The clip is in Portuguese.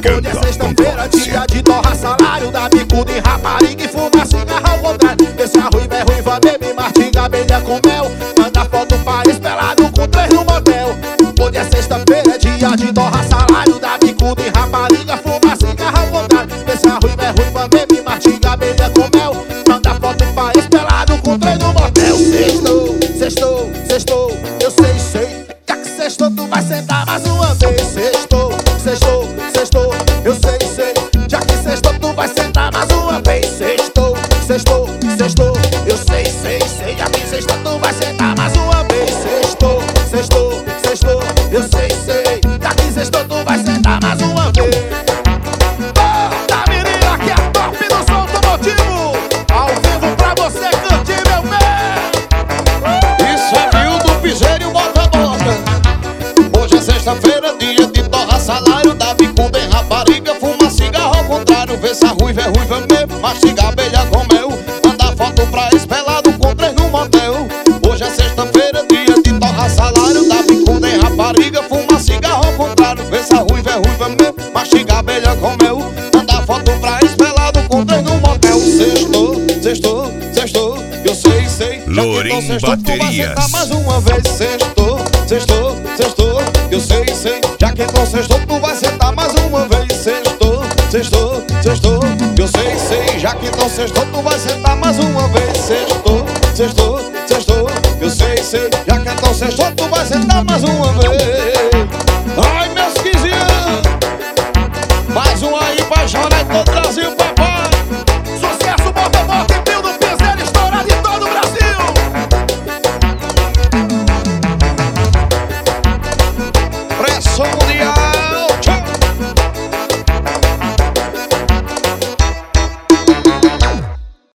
Hoje é sexta-feira, dia de torrar salário, dar bicuda em rapariga e fumar cigarro ao contrário. Esse arruiva é ruiva, bebe, mastiga abelha com mel, manda foto para espelado com 3 no motel. Hoje é sexta-feira, dia de torrar salário, dar bicuda em rapariga, fumar cigarro ao contrário. Esse arruiva é ruiva, bebe, mastiga abelha com mel, manda foto para espelado com 3 no motel. Sextou, sextou, sextou, eu sei. Já que sextou, tu vai sentar mais uma vez. Sextou, sextou, sextou, eu sei. Já que sextou, tu vai sentar mais uma vez. Sextou, sextou, sextou, eu sei. Já que sextou, tu vai sentar mais uma vez. Sextou, sextou, sextou, eu sei. Já que sextou, tu vai sentar mais uma vez. Toda menina que é top do som automotivo, ao vivo pra você curtir, meu bem. Isso é Mildo Piseiro e o Bota-Bota. Hoje é sexta-feira, dia de torrar salário, dá bicuda em rapariga, fuma cigarro ao contrário. Vê se a ruiva é ruiva mesmo, mastiga abelha com mel, manda foto pra espelado com 3 no motel. Hoje é sexta-feira, dia de torrar salário, dá bicuda em rapariga, fuma cigarro ao contrário. Vê se a ruiva é ruiva mesmo, mastiga abelha com mel, manda foto pra espelado com 3 no motel. Sextou, sextou, sextou, eu sei. Lorim Baterias. Já que mais uma vez. Sextou, sextou, sextou, eu sei. Já que então sextou, tu vai sentar mais uma vez. Sextou, sextou, sextou, eu sei. Já que então sextou, tu vai sentar mais uma vez. Sextou, sextou, sextou, eu sei. Já que então sextou, tu vai sentar mais uma vez.